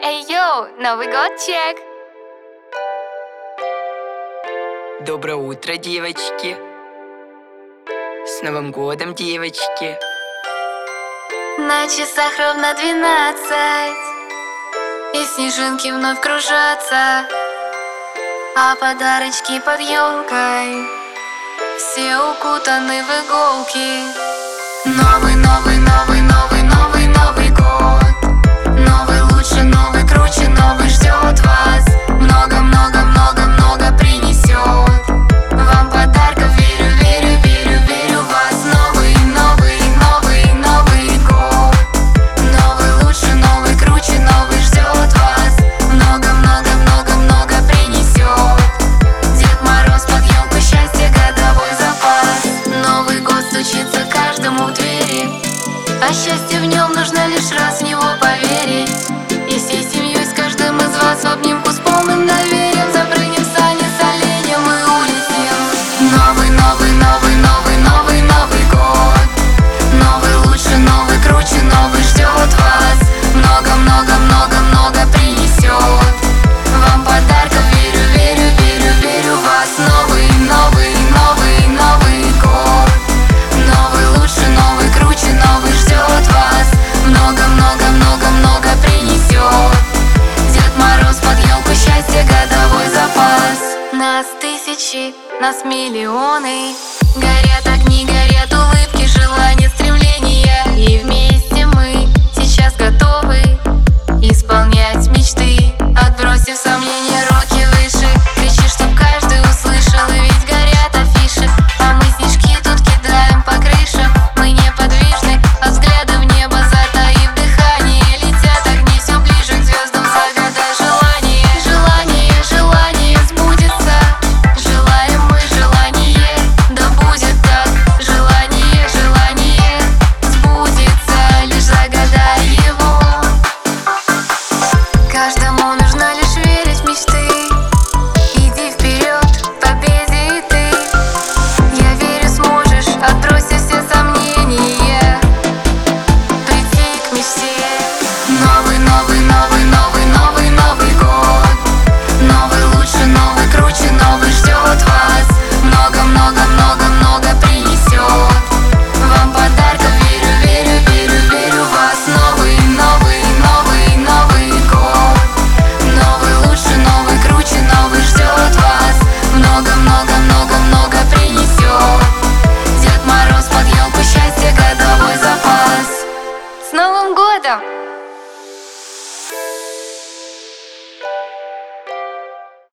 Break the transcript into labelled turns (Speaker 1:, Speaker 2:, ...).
Speaker 1: Эй, йоу, Новый год чек!
Speaker 2: Доброе утро, девочки! С Новым годом, девочки!
Speaker 1: На часах ровно 12, и снежинки вновь кружатся, а подарочки под елкой все укутаны в иголки. Новый, новый, новый, новый, новый, Новый год. Новый лучше, новый круче, новый ждет вас. Много, много, много, много принесет вам подарков. Верю, верю, верю, верю в вас. Новый, новый, новый, Новый год. Новый лучше, новый круче, новый ждет вас. Много, много, много, много принесет Дед Мороз под елку счастье, годовой запас. Новый год стучится каждому в двери, а счастье в нем нужно лишь раз в него поверить. И всей семьей с каждым из вас в обнимку с полным доверием запрыгнем в сани с оленем и улетим. Новый, новый, новый, новый, новый, Новый год. Новый лучше, новый круче, новый ждет вас. Много, много, много, много принесет вам подарков. Верю, верю, верю, верю в вас. Новый, новый, новый, Новый год. Новый лучше, новый круче, новый ждет вас. Много, много, много, много принесет Дед Мороз под елку счастье, годовой запас. Нас тысячи, нас миллионы,